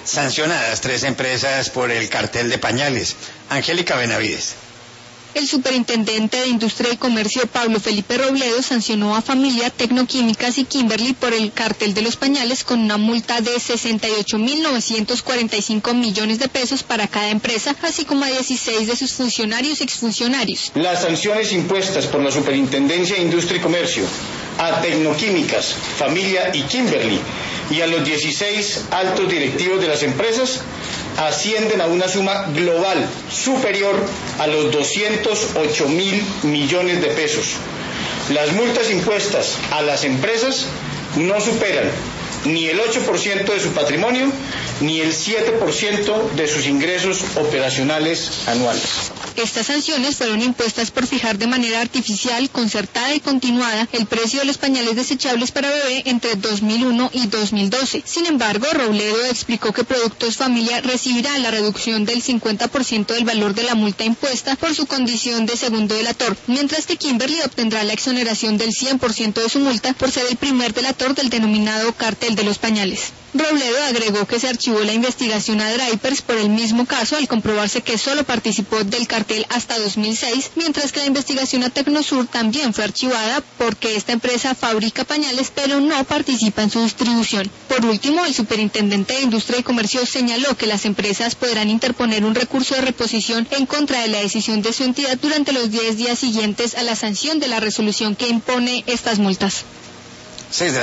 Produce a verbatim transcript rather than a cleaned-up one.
Sancionadas tres empresas por el cartel de pañales. Angélica Benavides. El superintendente de Industria y Comercio, Pablo Felipe Robledo, sancionó a Familia, Tecnoquímicas y Kimberly por el cartel de los pañales con una multa de sesenta y ocho mil novecientos cuarenta y cinco millones de pesos para cada empresa, así como a dieciséis de sus funcionarios y exfuncionarios. Las sanciones impuestas por la Superintendencia de Industria y Comercio a Tecnoquímicas, Familia y Kimberly y a los dieciséis altos directivos de las empresas ascienden a una suma global superior a los doscientos ocho mil millones de pesos. Las multas impuestas a las empresas no superan ni el ocho por ciento de su patrimonio ni el siete por ciento de sus ingresos operacionales anuales. Estas sanciones fueron impuestas por fijar de manera artificial, concertada y continuada el precio de los pañales desechables para bebé entre dos mil uno y dos mil doce. Sin embargo, Robledo explicó que Productos Familia recibirá la reducción del cincuenta por ciento del valor de la multa impuesta por su condición de segundo delator, mientras que Kimberly obtendrá la exoneración del cien por ciento de su multa por ser el primer delator del denominado cartel de los pañales. Robledo agregó que se archivó la investigación a Drapers por el mismo caso al comprobarse que solo participó del cartel hasta dos mil seis, mientras que la investigación a Tecnosur también fue archivada porque esta empresa fabrica pañales pero no participa en su distribución. Por último, el superintendente de Industria y Comercio señaló que las empresas podrán interponer un recurso de reposición en contra de la decisión de su entidad durante los diez días siguientes a la sanción de la resolución que impone estas multas. seis de la